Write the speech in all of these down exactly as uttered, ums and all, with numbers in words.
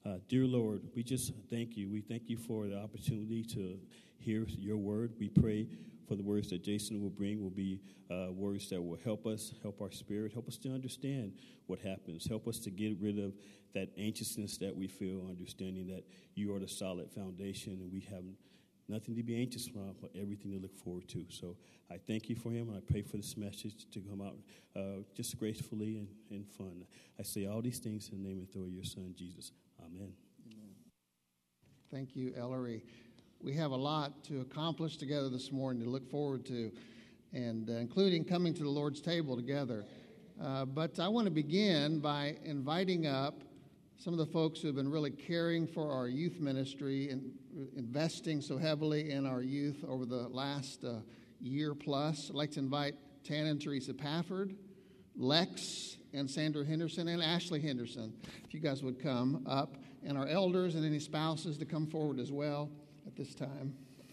Uh, dear Lord, we just thank you. We thank you for the opportunity to hear your word. We pray for the words that Jason will bring will be uh, words that will help us, help our spirit, help us to understand what happens, help us to get rid of that anxiousness that we feel, understanding that you are the solid foundation and we have nothing to be anxious about, but everything to look forward to. So I thank you for him, and I pray for this message to come out uh, just gracefully and, and fun. I say all these things in the name and through your son, Jesus. Amen. Amen. Thank you, Ellery. We have a lot to accomplish together this morning to look forward to, and uh, including coming to the Lord's table together. Uh, but I want to begin by inviting up some of the folks who have been really caring for our youth ministry and investing so heavily in our youth over the last uh, year plus. I'd like to invite Tan and Teresa Pafford, Lex and Sandra Henderson, and Ashley Henderson, if you guys would come up, and our elders and any spouses to come forward as well at this time.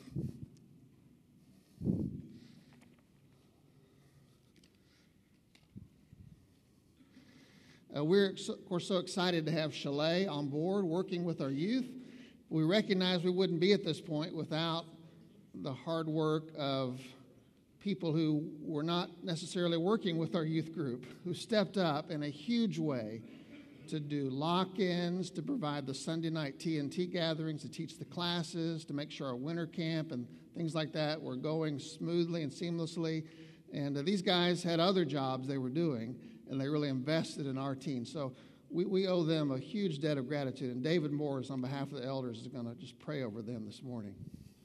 Uh, we're, of course, so excited to have Chalet on board working with our youth. We recognize we wouldn't be at this point without the hard work of people who were not necessarily working with our youth group, who stepped up in a huge way to do lock-ins, to provide the Sunday night T N T gatherings, to teach the classes, to make sure our winter camp and things like that were going smoothly and seamlessly. And uh, these guys had other jobs they were doing, and they really invested in our team. So we, we owe them a huge debt of gratitude. And David Morris, on behalf of the elders, is going to just pray over them this morning.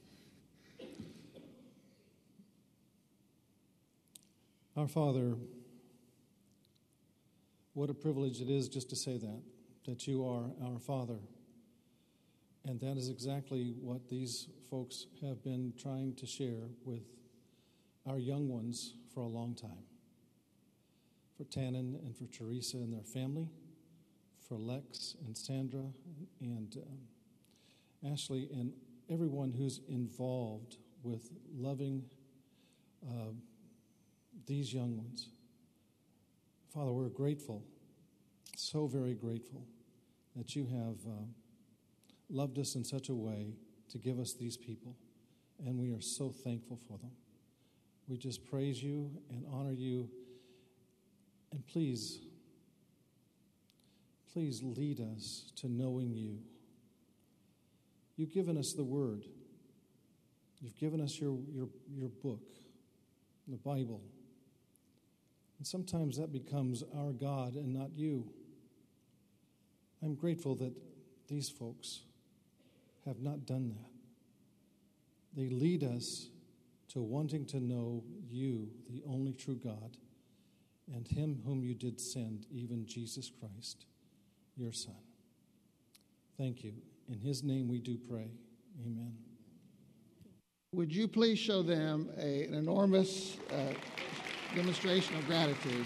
Our Father, what a privilege it is just to say that, that you are our Father. And that is exactly what these folks have been trying to share with our young ones for a long time. For Tannen and for Teresa and their family, for Lex and Sandra and um, Ashley and everyone who's involved with loving uh, these young ones. Father, we're grateful, so very grateful that you have uh, loved us in such a way to give us these people, and we are so thankful for them. We just praise you and honor you, and please, please lead us to knowing you. You've given us the Word. You've given us your, your, your book, the Bible. And sometimes that becomes our God and not you. I'm grateful that these folks have not done that. They lead us to wanting to know you, the only true God, and him whom you did send, even Jesus Christ, your Son. Thank you. In his name we do pray. Amen. Would you please show them a, an enormous uh, demonstration of gratitude?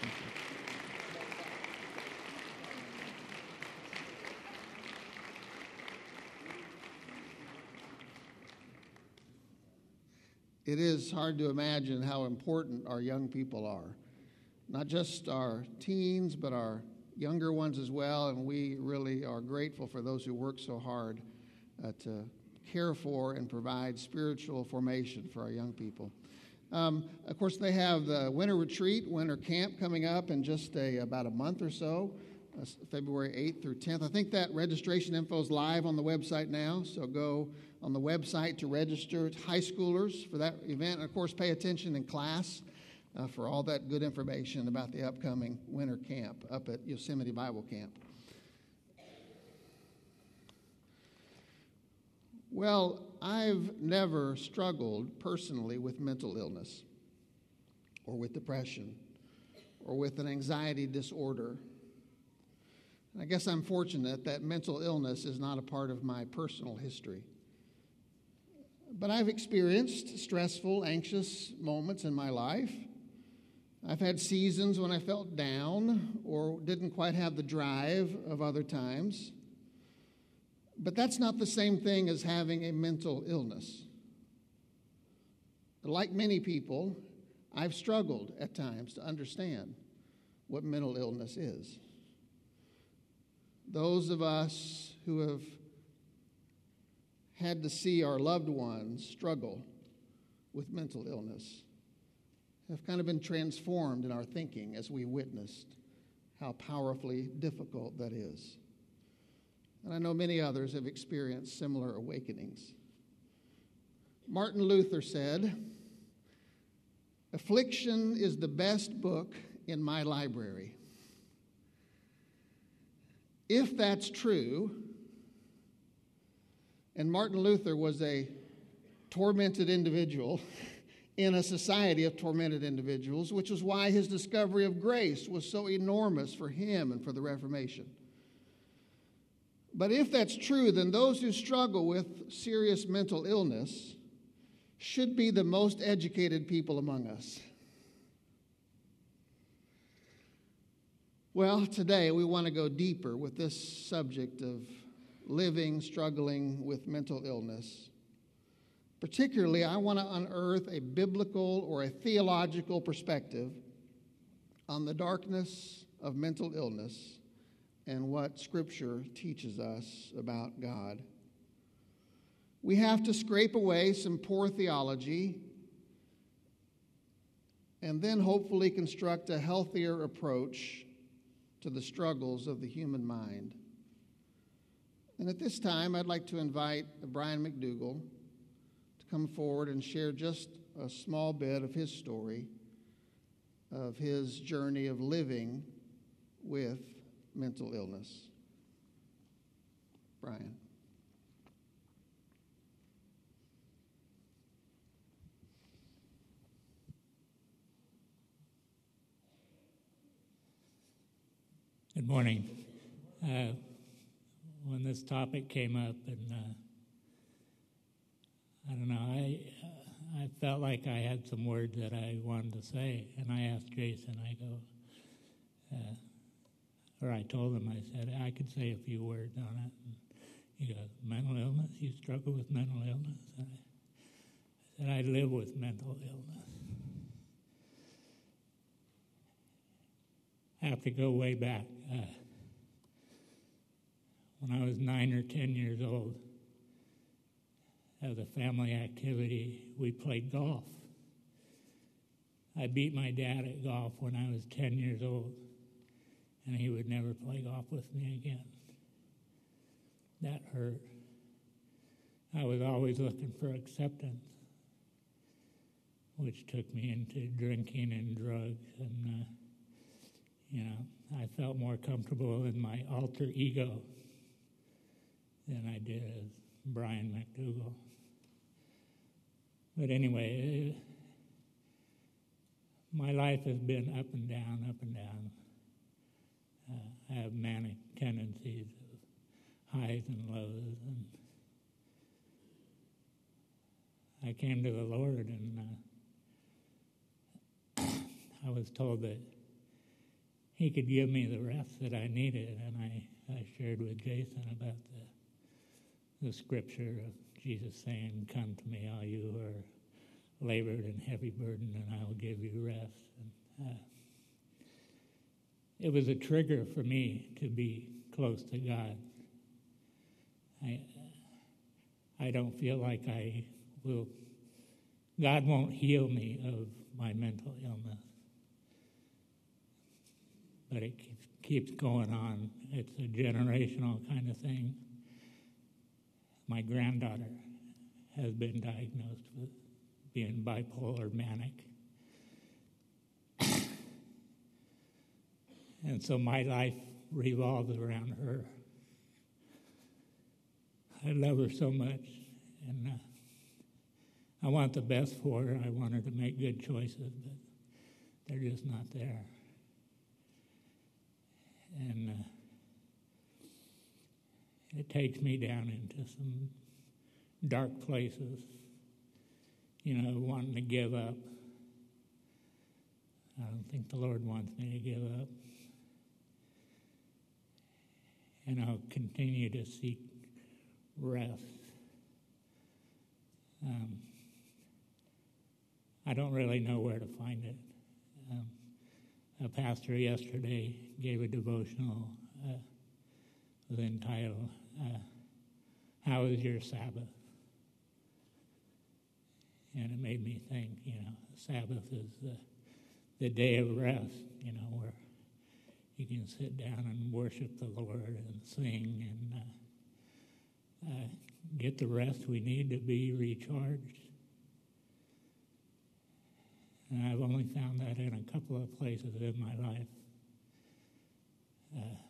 It is hard to imagine how important our young people are. Not just our teens, but our younger ones as well, and we really are grateful for those who work so hard uh, to care for and provide spiritual formation for our young people. Um, of course, they have the winter retreat, winter camp coming up in just a, about a month or so, uh, February eighth through tenth. I think that registration info is live on the website now, so go on the website to register. It's high schoolers for that event. And of course, pay attention in class uh, for all that good information about the upcoming winter camp up at Yosemite Bible Camp. Well, I've never struggled personally with mental illness or with depression or with an anxiety disorder. I guess I'm fortunate that mental illness is not a part of my personal history. But I've experienced stressful, anxious moments in my life. I've had seasons when I felt down or didn't quite have the drive of other times. But that's not the same thing as having a mental illness. Like many people, I've struggled at times to understand what mental illness is. Those of us who have had to see our loved ones struggle with mental illness have kind of been transformed in our thinking as we witnessed how powerfully difficult that is. And I know many others have experienced similar awakenings. Martin Luther said, "Affliction is the best book in my library." If that's true, and Martin Luther was a tormented individual in a society of tormented individuals, which is why his discovery of grace was so enormous for him and for the Reformation. But if that's true, then those who struggle with serious mental illness should be the most educated people among us. Well, today we want to go deeper with this subject of living, struggling with mental illness. Particularly, I want to unearth a biblical or a theological perspective on the darkness of mental illness and what Scripture teaches us about God. We have to scrape away some poor theology and then hopefully construct a healthier approach to the struggles of the human mind. And at this time, I'd like to invite Brian McDougall to come forward and share just a small bit of his story, of his journey of living with mental illness. Brian. Good morning. Uh, when this topic came up, and uh, I don't know, I uh, I felt like I had some words that I wanted to say, and I asked Jason. I go, uh, or I told him. I said I could say a few words on it. And he goes, "Mental illness? You struggle with mental illness?" And I said, "I live with mental illness." I have to go way back. Uh, when I was nine or ten years old, as a family activity, we played golf. I beat my dad at golf when I was ten years old, and he would never play golf with me again. That hurt. I was always looking for acceptance, which took me into drinking and drugs, and uh, you know, I felt more comfortable in my alter ego than I did as Brian McDougall. But anyway, uh, my life has been up and down, up and down. Uh, I have manic tendencies of highs and lows, and I came to the Lord, and uh, I was told that He could give me the rest that I needed, and I, I shared with Jason about the, the scripture of Jesus saying, "Come to me, all you who are labored and heavy burdened, and I will give you rest." And, uh, it was a trigger for me to be close to God. I, I don't feel like I will, God won't heal me of my mental illness. But it keeps, keeps going on. It's a generational kind of thing. My granddaughter has been diagnosed with being bipolar manic. And so my life revolves around her. I love her so much, and uh, I want the best for her. I want her to make good choices, but they're just not there. And uh, it takes me down into some dark places, you know, wanting to give up. I don't think the Lord wants me to give up. And I'll continue to seek rest. Um, I don't really know where to find it. Um, A pastor yesterday gave a devotional uh, was entitled, uh, How is Your Sabbath? And it made me think, you know, Sabbath is the, the day of rest, you know, where you can sit down and worship the Lord and sing and uh, uh, get the rest we need to be recharged. And I've only found that in a couple of places in my life. Uh,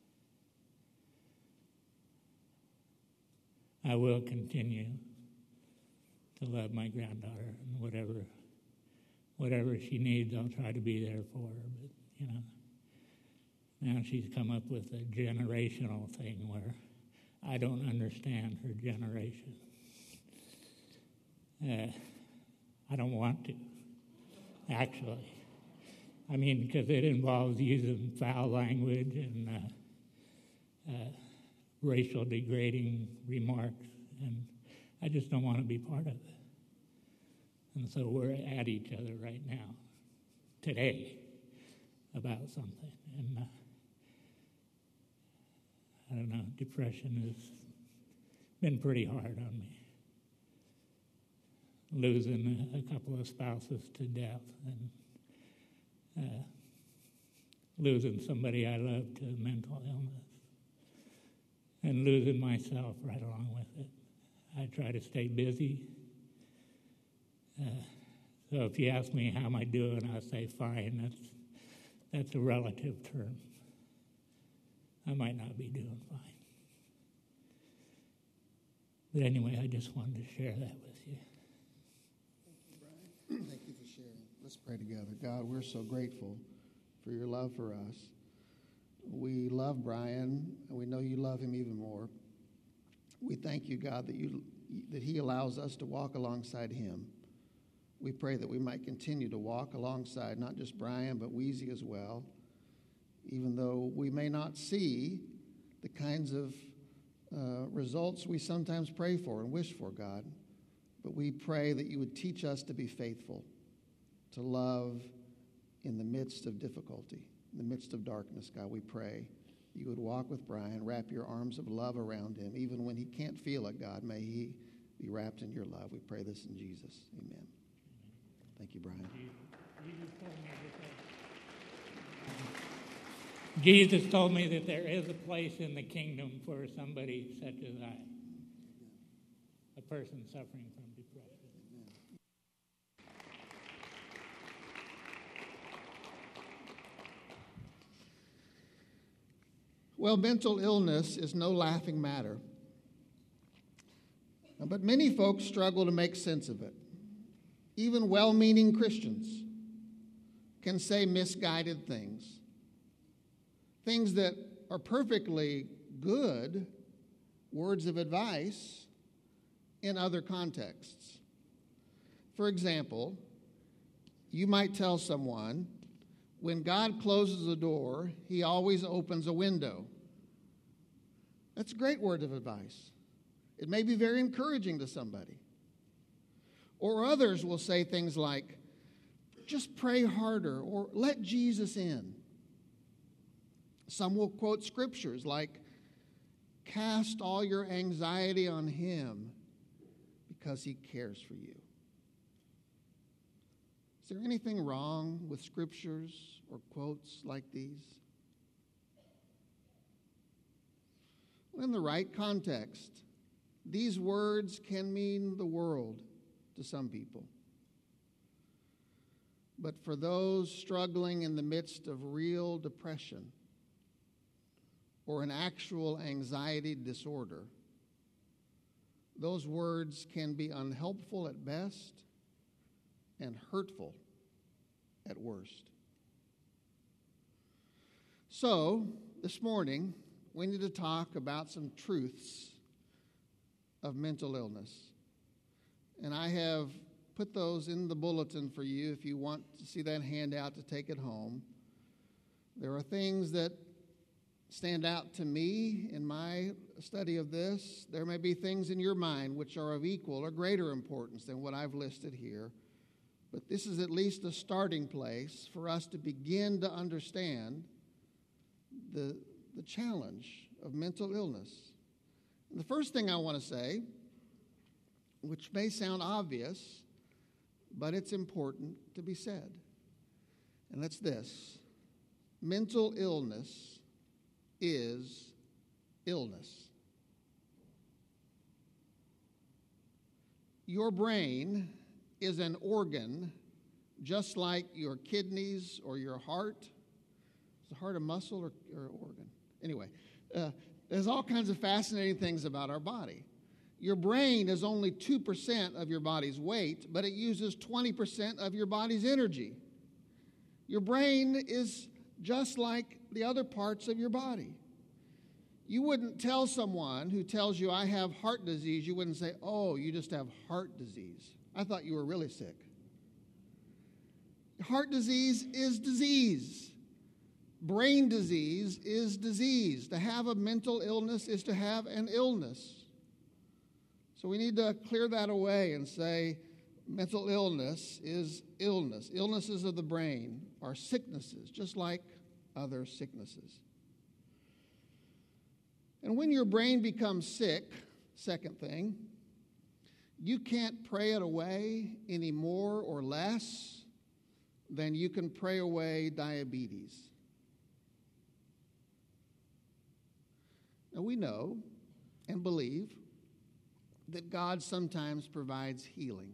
I will continue to love my granddaughter, and whatever whatever she needs, I'll try to be there for her. But, you know, now she's come up with a generational thing where I don't understand her generation. Uh, I don't want to, actually. I mean, because it involves using foul language and uh, uh, racial degrading remarks, and I just don't want to be part of it. And so we're at each other right now, today, about something. And uh, I don't know, depression has been pretty hard on me. Losing a, a couple of spouses to death and uh, losing somebody I love to mental illness and losing myself right along with it. I try to stay busy. Uh, so if you ask me how am I doing, I'll say fine. That's that's a relative term. I might not be doing fine. But anyway, I just wanted to share that with you. Thank you, Brian. Thank you for sharing. Let's pray together. God, we're so grateful for your love for us. We love Brian, and we know you love him even more. We thank you, God, that you that he allows us to walk alongside him. We pray that we might continue to walk alongside not just Brian, but Weezy as well, even though we may not see the kinds of uh, results we sometimes pray for and wish for, God. But we pray that you would teach us to be faithful, to love in the midst of difficulty, in the midst of darkness, God. We pray you would walk with Brian, wrap your arms of love around him. Even when he can't feel it, God, may he be wrapped in your love. We pray this in Jesus. Amen. Thank you, Brian. Jesus told me that there is a place in the kingdom for somebody such as I, a person suffering from depression. Well, mental illness is no laughing matter, but many folks struggle to make sense of it. Even well-meaning Christians can say misguided things, things that are perfectly good words of advice in other contexts. For example, you might tell someone, when God closes a door, he always opens a window. That's a great word of advice. It may be very encouraging to somebody. Or others will say things like, just pray harder, or let Jesus in. Some will quote scriptures like, cast all your anxiety on him because he cares for you. Is there anything wrong with scriptures or quotes like these? Well, in the right context, these words can mean the world to some people. But for those struggling in the midst of real depression or an actual anxiety disorder, those words can be unhelpful at best and hurtful at worst. So, this morning, we need to talk about some truths of mental illness. And I have put those in the bulletin for you if you want to see that handout to take it home. There are things that stand out to me in my study of this. There may be things in your mind which are of equal or greater importance than what I've listed here. But this is at least a starting place for us to begin to understand the, the challenge of mental illness. And the first thing I want to say, which may sound obvious, but it's important to be said, and that's this: mental illness is illness. Your brain is an organ just like your kidneys or your heart. Is the heart a muscle or, or an organ? Anyway, uh, there's all kinds of fascinating things about our body. Your brain is only two percent of your body's weight, but it uses twenty percent of your body's energy. Your brain is just like the other parts of your body. You wouldn't tell someone who tells you, I have heart disease, you wouldn't say, oh, you just have heart disease. I thought you were really sick. Heart disease is disease. Brain disease is disease. To have a mental illness is to have an illness. So we need to clear that away and say mental illness is illness. Illnesses of the brain are sicknesses, just like other sicknesses. And when your brain becomes sick, second thing, you can't pray it away any more or less than you can pray away diabetes. Now we know and believe that God sometimes provides healing.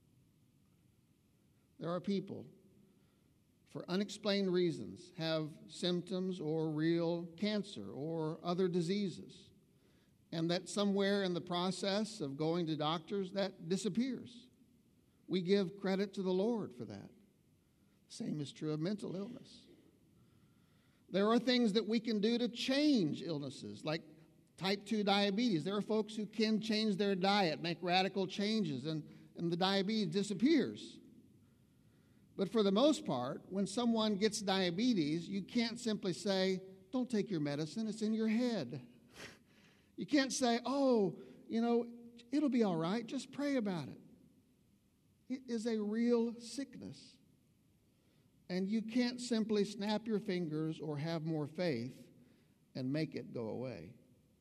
There are people, for unexplained reasons, have symptoms or real cancer or other diseases, and that somewhere in the process of going to doctors, that disappears. We give credit to the Lord for that. Same is true of mental illness. There are things that we can do to change illnesses, like type two diabetes. There are folks who can change their diet, make radical changes, and, and the diabetes disappears. But for the most part, when someone gets diabetes, you can't simply say, don't take your medicine, it's in your head. You can't say, oh, you know, it'll be all right, just pray about it. It is a real sickness. And you can't simply snap your fingers or have more faith and make it go away.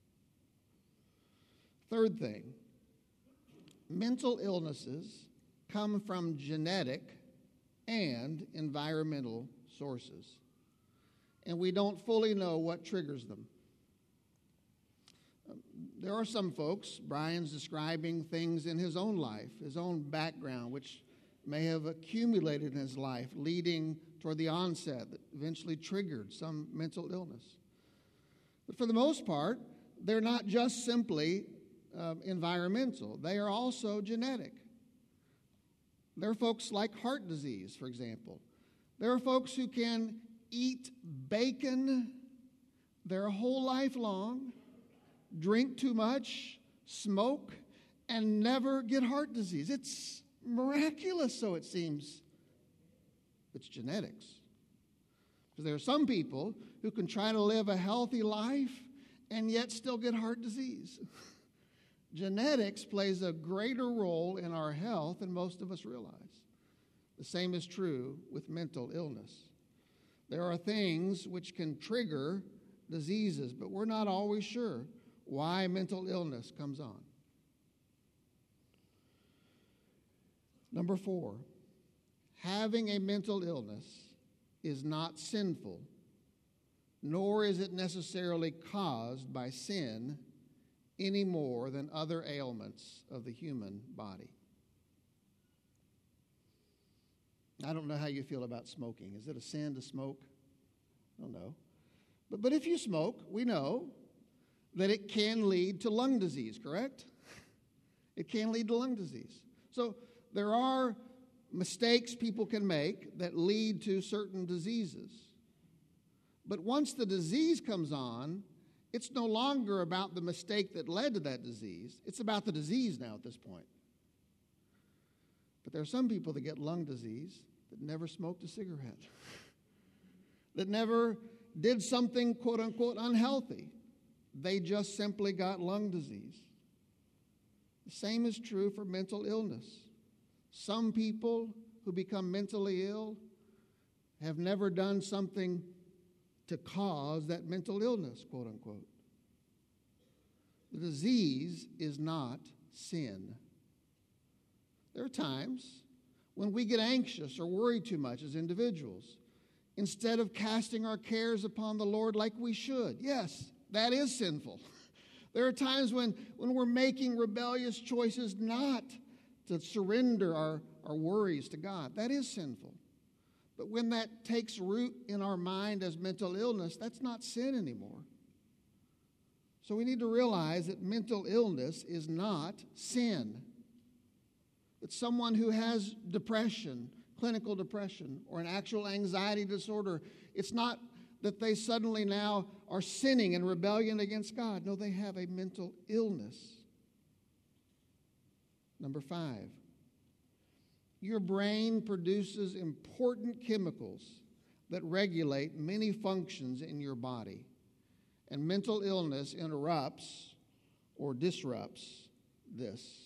Third thing, mental illnesses come from genetic and environmental sources, and we don't fully know what triggers them. Um, there are some folks, Brian's describing things in his own life, his own background, which may have accumulated in his life, leading toward the onset that eventually triggered some mental illness. But for the most part, they're not just simply um, environmental. They are also genetic. There are folks like heart disease, for example. There are folks who can eat bacon their whole life long, drink too much, smoke, and never get heart disease. It's miraculous, so it seems. It's genetics. Because there are some people who can try to live a healthy life and yet still get heart disease. Genetics plays a greater role in our health than most of us realize. The same is true with mental illness. There are things which can trigger diseases, but we're not always sure why mental illness comes on. Number four, having a mental illness is not sinful, nor is it necessarily caused by sin any more than other ailments of the human body. I don't know how you feel about smoking. Is it a sin to smoke? I don't know. But, but if you smoke, we know that it can lead to lung disease, correct? It can lead to lung disease. So there are mistakes people can make that lead to certain diseases. But once the disease comes on, it's no longer about the mistake that led to that disease. It's about the disease now at this point. But there are some people that get lung disease that never smoked a cigarette, that never did something, quote unquote, unhealthy. They just simply got lung disease. The same is true for mental illness. Some people who become mentally ill have never done something to cause that mental illness, quote unquote. The disease is not sin. There are times when we get anxious or worry too much as individuals, instead of casting our cares upon the Lord like we should. Yes, that is sinful. There are times when, when we're making rebellious choices not to surrender our, our worries to God. That is sinful. But when that takes root in our mind as mental illness, that's not sin anymore. So we need to realize that mental illness is not sin. That someone who has depression, clinical depression, or an actual anxiety disorder, it's not that they suddenly now are sinning in rebellion against God. No, they have a mental illness. Number five, your brain produces important chemicals that regulate many functions in your body. And mental illness interrupts or disrupts this.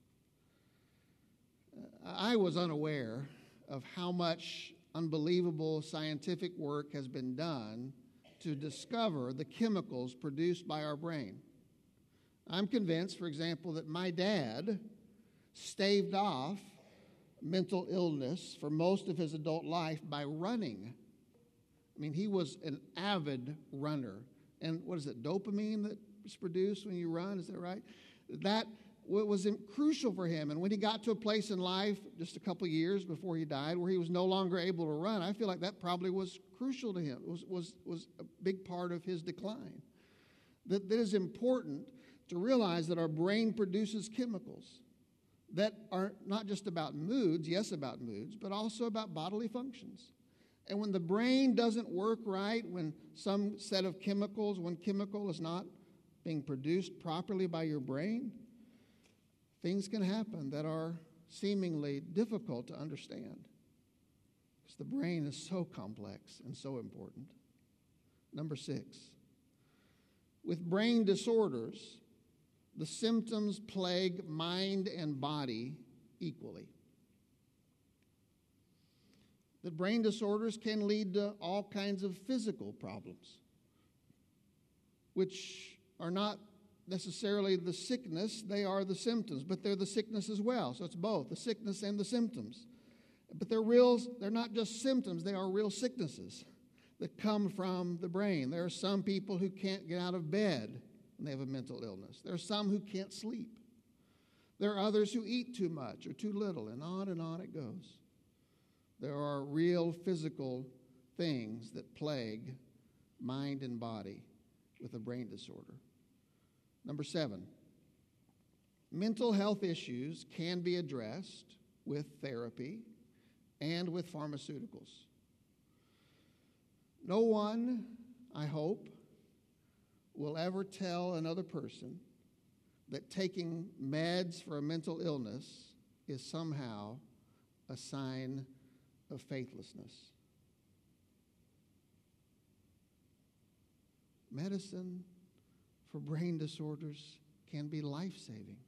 I was unaware of how much unbelievable scientific work has been done to discover the chemicals produced by our brain. I'm convinced, for example, that my dad staved off mental illness for most of his adult life by running. I mean, he was an avid runner. And what is it, dopamine that is produced when you run, is that right? That was crucial for him. And when he got to a place in life, just a couple years before he died, where he was no longer able to run, I feel like that probably was crucial to him. It was, was, was a big part of his decline. That, that is important to realize that our brain produces chemicals that are not just about moods, yes, about moods, but also about bodily functions. And when the brain doesn't work right, when some set of chemicals, one chemical is not being produced properly by your brain, things can happen that are seemingly difficult to understand. Because the brain is so complex and so important. Number six, with brain disorders, the symptoms plague mind and body equally. That brain disorders can lead to all kinds of physical problems, which are not necessarily the sickness, they are the symptoms, but they're the sickness as well. So it's both, the sickness and the symptoms. But they're real, they're not just symptoms, they are real sicknesses that come from the brain. There are some people who can't get out of bed when they have a mental illness. There are some who can't sleep. There are others who eat too much or too little, and on and on it goes. There are real physical things that plague mind and body with a brain disorder. Number seven, mental health issues can be addressed with therapy and with pharmaceuticals. No one, I hope, will ever tell another person that taking meds for a mental illness is somehow a sign of faithlessness. Medicine for brain disorders can be life-saving.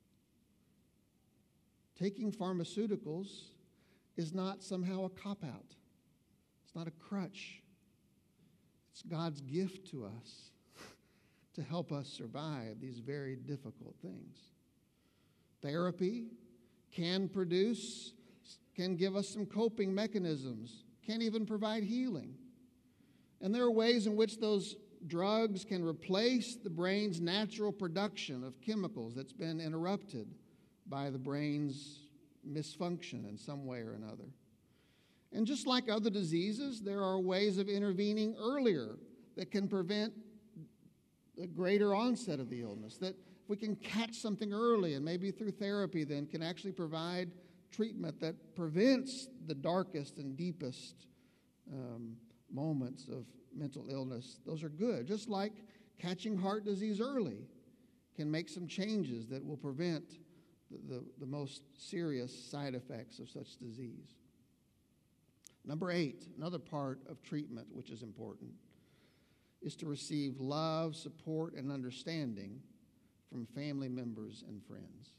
Taking pharmaceuticals is not somehow a cop-out. It's not a crutch. It's God's gift to us to help us survive these very difficult things. Therapy can produce, can give us some coping mechanisms, can even provide healing. And there are ways in which those drugs can replace the brain's natural production of chemicals that's been interrupted by the brain's misfunction in some way or another. And just like other diseases, there are ways of intervening earlier that can prevent the greater onset of the illness, that if we can catch something early and maybe through therapy then can actually provide treatment that prevents the darkest and deepest um, moments of mental illness. Those are good. Just like catching heart disease early can make some changes that will prevent the, the, the most serious side effects of such disease. Number eight, another part of treatment which is important, is to receive love, support, and understanding from family members and friends.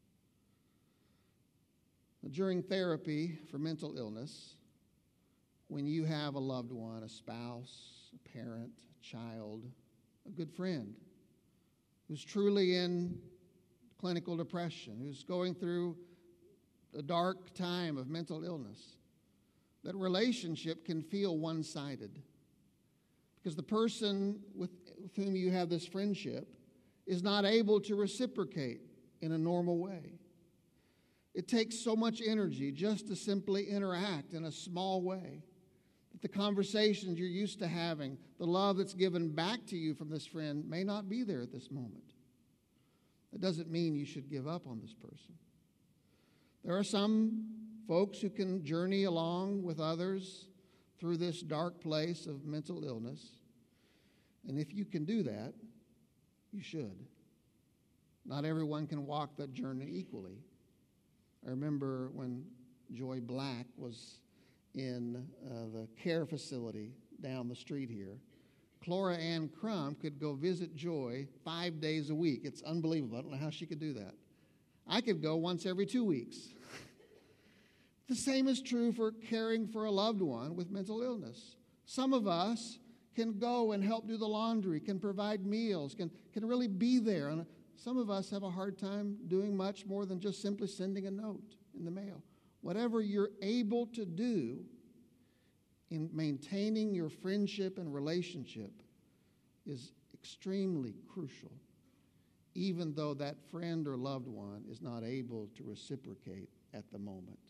During therapy for mental illness, when you have a loved one, a spouse, a parent, a child, a good friend who's truly in clinical depression, who's going through a dark time of mental illness, that relationship can feel one-sided because the person with, with whom you have this friendship is not able to reciprocate in a normal way. It takes so much energy just to simply interact in a small way that the conversations you're used to having, the love that's given back to you from this friend may not be there at this moment. That doesn't mean you should give up on this person. There are some folks who can journey along with others through this dark place of mental illness. And if you can do that, you should. Not everyone can walk that journey equally. I remember when Joy Black was in uh, the care facility down the street here. Clora Ann Crum could go visit Joy five days a week. It's unbelievable. I don't know how she could do that. I could go once every two weeks. The same is true for caring for a loved one with mental illness. Some of us can go and help do the laundry, can provide meals, can, can really be there. And some of us have a hard time doing much more than just simply sending a note in the mail. Whatever you're able to do in maintaining your friendship and relationship is extremely crucial, even though that friend or loved one is not able to reciprocate at the moment.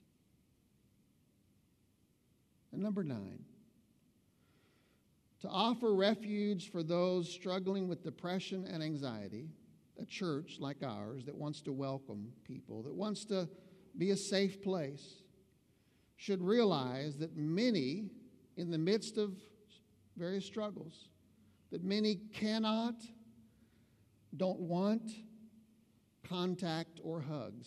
And number nine, to offer refuge for those struggling with depression and anxiety, a church like ours that wants to welcome people, that wants to be a safe place, should realize that many, in the midst of various struggles, that many cannot, don't want contact or hugs.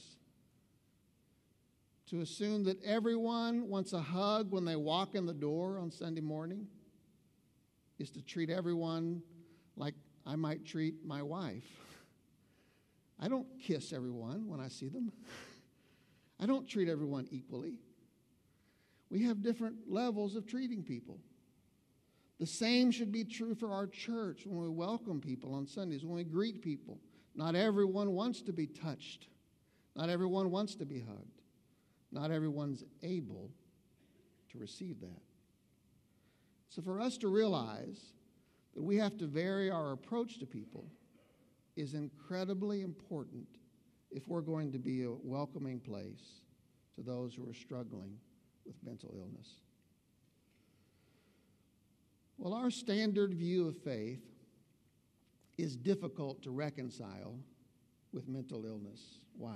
To assume that everyone wants a hug when they walk in the door on Sunday morning is to treat everyone like I might treat my wife. I don't kiss everyone when I see them. I don't treat everyone equally. We have different levels of treating people. The same should be true for our church when we welcome people on Sundays, when we greet people. Not everyone wants to be touched. Not everyone wants to be hugged. Not everyone's able to receive that. So for us to realize that we have to vary our approach to people is incredibly important if we're going to be a welcoming place to those who are struggling with mental illness. Well, our standard view of faith is difficult to reconcile with mental illness. Why?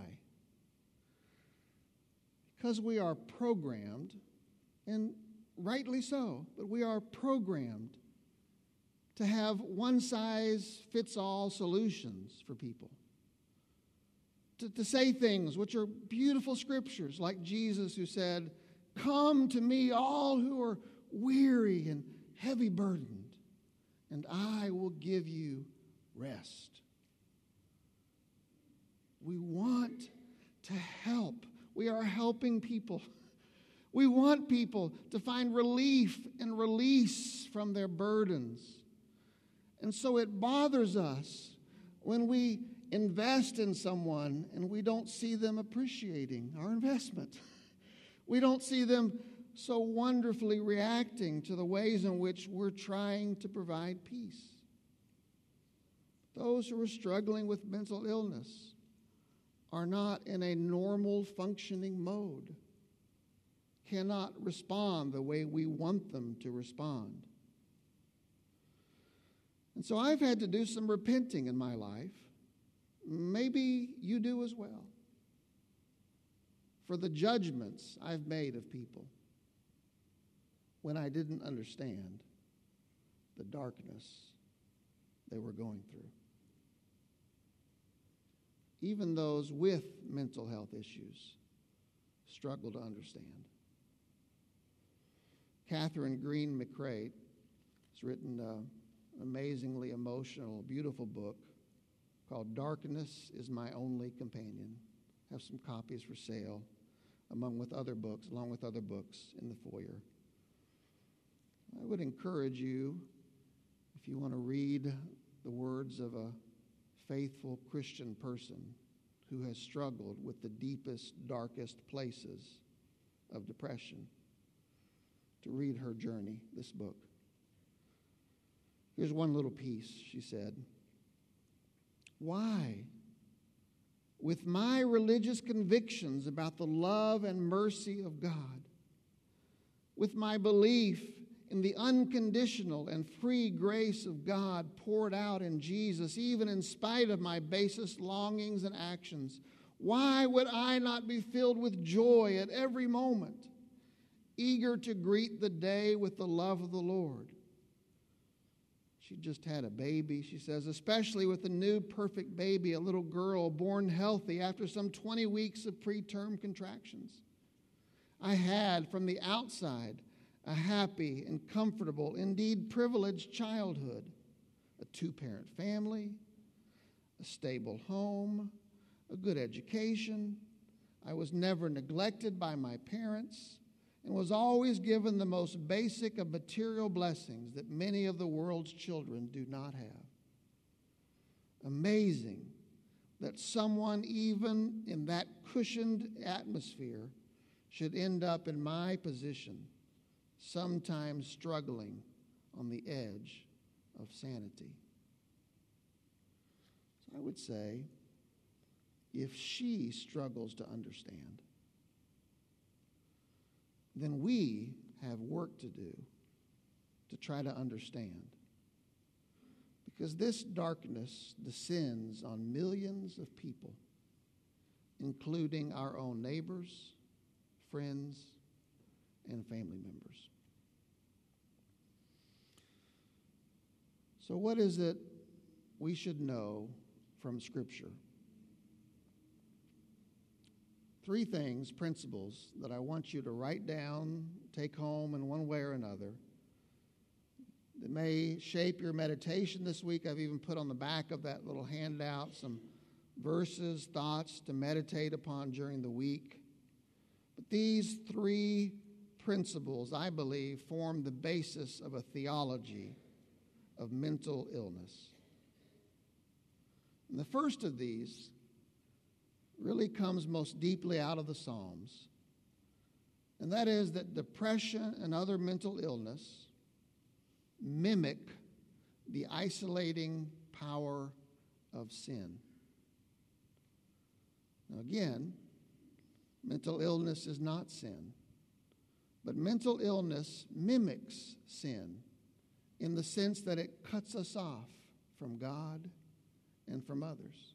Because we are programmed, and rightly so, but we are programmed to have one-size-fits-all solutions for people. To, to say things which are beautiful scriptures, like Jesus who said, "Come to me, all who are weary and heavy burdened, and I will give you rest." We want to help. We are helping people. We want people to find relief and release from their burdens. And so it bothers us when we invest in someone and we don't see them appreciating our investment. We don't see them so wonderfully reacting to the ways in which we're trying to provide peace. Those who are struggling with mental illness are not in a normal functioning mode, cannot respond the way we want them to respond. And so I've had to do some repenting in my life. Maybe you do as well, for the judgments I've made of people when I didn't understand the darkness they were going through. Even those with mental health issues struggle to understand. Catherine Green McCreight has written an amazingly emotional, beautiful book called "Darkness is My Only Companion." Have some copies for sale, among with other books, along with other books in the foyer. I would encourage you, if you want to read the words of a faithful Christian person who has struggled with the deepest, darkest places of depression to read her journey, this book. Here's one little piece. She said, "Why, with my religious convictions about the love and mercy of God, with my belief in the unconditional and free grace of God poured out in Jesus, even in spite of my basest longings and actions, why would I not be filled with joy at every moment, eager to greet the day with the love of the Lord?" She just had a baby, she says, especially with a new perfect baby, a little girl born healthy after some twenty weeks of preterm contractions. I had, from the outside, a happy and comfortable, indeed privileged childhood, a two-parent family, a stable home, a good education. I was never neglected by my parents and was always given the most basic of material blessings that many of the world's children do not have. Amazing that someone even in that cushioned atmosphere should end up in my position, sometimes struggling on the edge of sanity. So I would say, if she struggles to understand, then we have work to do to try to understand. Because this darkness descends on millions of people, including our own neighbors, friends, and family members. So what is it we should know from Scripture? Three things, principles, that I want you to write down, take home in one way or another, that may shape your meditation this week. I've even put on the back of that little handout some verses, thoughts to meditate upon during the week. But these three principles, I believe, form the basis of a theology of mental illness. And the first of these really comes most deeply out of the Psalms, and that is that depression and other mental illness mimic the isolating power of sin. Now again, mental illness is not sin, but mental illness mimics sin in the sense that it cuts us off from God and from others.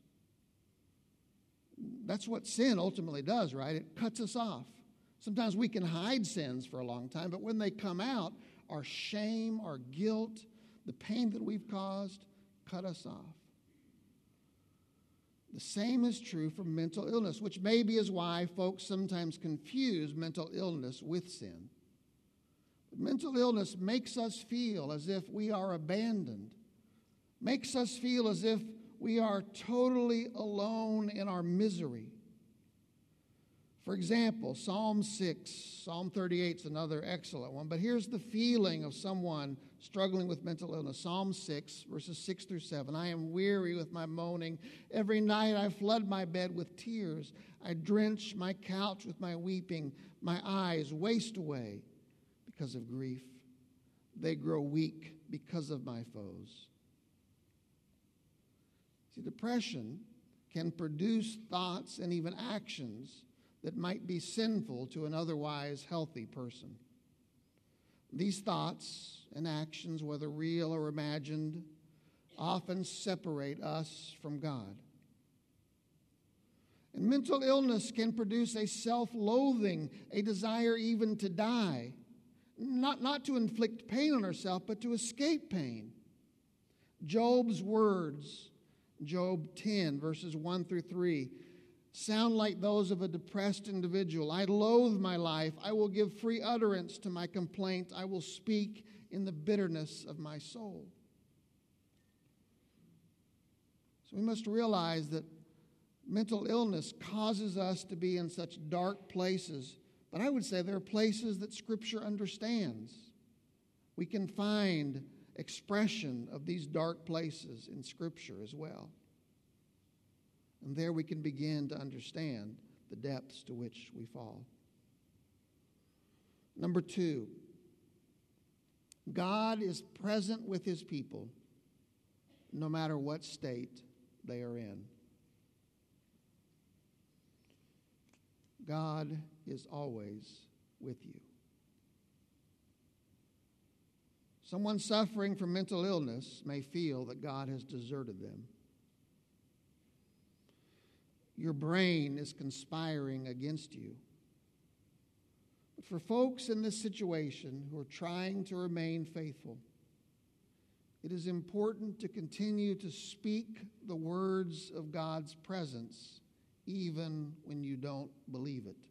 That's what sin ultimately does, right? It cuts us off. Sometimes we can hide sins for a long time, but when they come out, our shame, our guilt, the pain that we've caused, cut us off. The same is true for mental illness, which maybe is why folks sometimes confuse mental illness with sin. But mental illness makes us feel as if we are abandoned, makes us feel as if we are totally alone in our misery. For example, Psalm six, Psalm thirty-eight is another excellent one, but here's the feeling of someone struggling with mental illness. Psalm six, verses six through seven. I am weary with my moaning. Every night I flood my bed with tears. I drench my couch with my weeping. My eyes waste away because of grief. They grow weak because of my foes. See, depression can produce thoughts and even actions that might be sinful to an otherwise healthy person. These thoughts and actions, whether real or imagined, often separate us from God. And mental illness can produce a self-loathing, a desire even to die, not, not to inflict pain on ourselves, but to escape pain. Job's words, Job ten, verses one through three, sound like those of a depressed individual. I loathe my life. I will give free utterance to my complaint. I will speak in the bitterness of my soul. So we must realize that mental illness causes us to be in such dark places. But I would say there are places that Scripture understands. We can find expression of these dark places in Scripture as well. And there we can begin to understand the depths to which we fall. Number two, God is present with his people no matter what state they are in. God is always with you. Someone suffering from mental illness may feel that God has deserted them. Your brain is conspiring against you. But for folks in this situation who are trying to remain faithful, it is important to continue to speak the words of God's presence even when you don't believe it.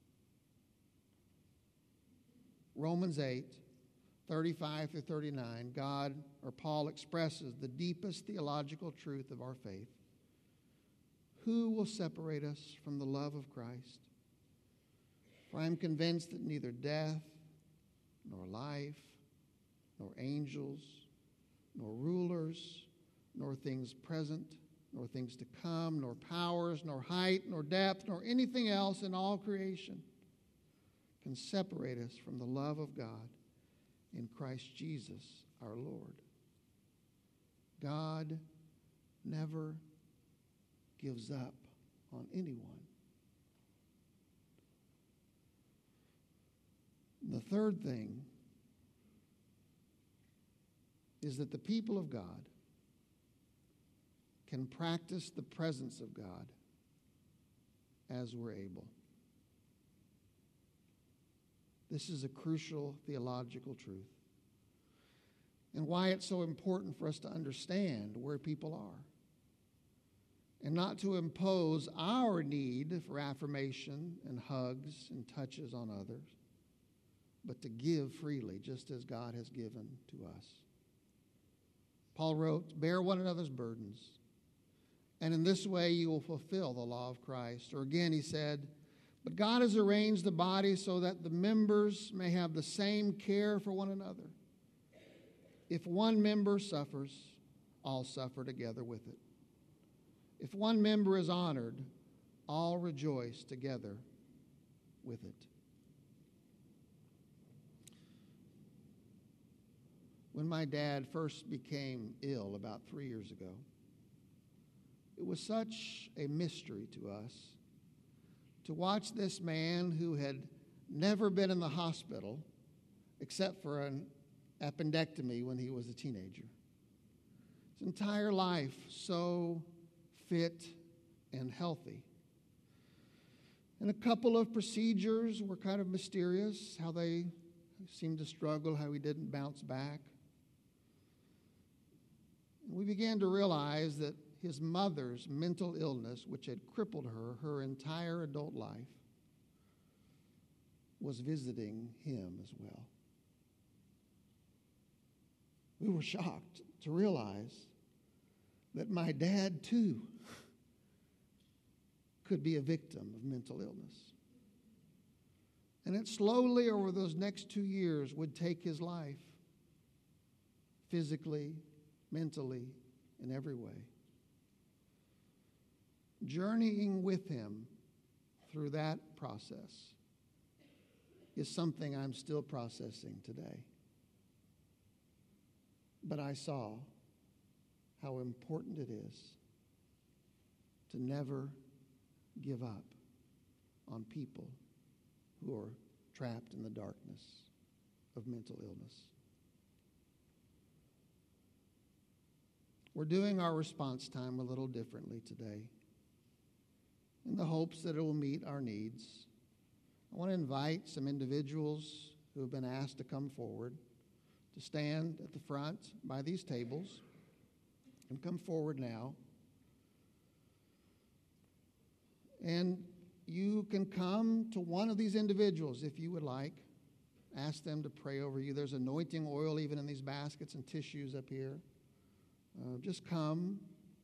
Romans eight, thirty-five through thirty-nine, God, or Paul, expresses the deepest theological truth of our faith. Who will separate us from the love of Christ? For I am convinced that neither death, nor life, nor angels, nor rulers, nor things present, nor things to come, nor powers, nor height, nor depth, nor anything else in all creation can separate us from the love of God in Christ Jesus our Lord. God never gives up on anyone. The third thing is that the people of God can practice the presence of God as we're able. This is a crucial theological truth, and why it's so important for us to understand where people are and not to impose our need for affirmation and hugs and touches on others, but to give freely just as God has given to us. Paul wrote, "Bear one another's burdens, and in this way you will fulfill the law of Christ." Or again he said, "But God has arranged the body so that the members may have the same care for one another. If one member suffers, all suffer together with it. If one member is honored, all rejoice together with it." When my dad first became ill about three years ago, it was such a mystery to us to watch this man who had never been in the hospital except for an appendectomy when he was a teenager. His entire life so fit and healthy. And a couple of procedures were kind of mysterious, how they seemed to struggle, how he didn't bounce back. We began to realize that his mother's mental illness, which had crippled her her entire adult life, was visiting him as well. We were shocked to realize that my dad, too, could be a victim of mental illness. And it slowly, over those next two years, would take his life, physically, mentally, in every way. Journeying with him through that process is something I'm still processing today. But I saw how important it is to never give up on people who are trapped in the darkness of mental illness. We're doing our response time a little differently today in the hopes that it will meet our needs. I want to invite some individuals who have been asked to come forward to stand at the front by these tables and come forward now. And you can come to one of these individuals if you would like. Ask them to pray over you. There's anointing oil even in these baskets and tissues up here. Uh, just come.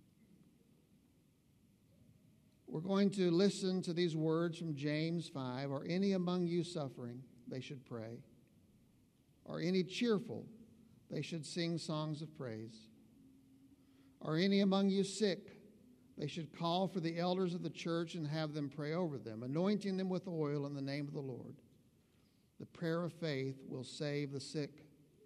We're going to listen to these words from James five. "Are any among you suffering? They should pray. Are any cheerful? They should sing songs of praise. Are any among you sick? They should call for the elders of the church and have them pray over them, anointing them with oil in the name of the Lord. The prayer of faith will save the sick,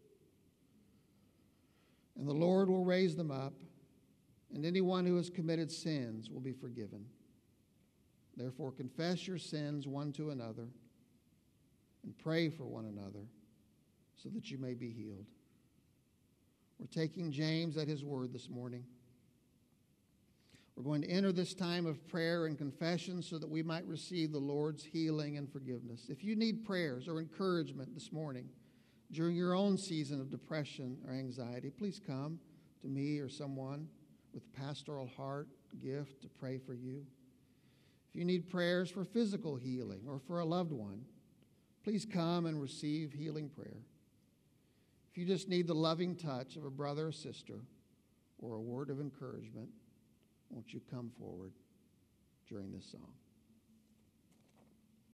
and the Lord will raise them up, and anyone who has committed sins will be forgiven. Therefore, confess your sins one to another and pray for one another so that you may be healed. We're taking James at his word this morning. We're going to enter this time of prayer and confession so that we might receive the Lord's healing and forgiveness. If you need prayers or encouragement this morning during your own season of depression or anxiety, please come to me or someone with a pastoral heart gift to pray for you. If you need prayers for physical healing or for a loved one, please come and receive healing prayer. If you just need the loving touch of a brother or sister or a word of encouragement, won't you come forward during this song?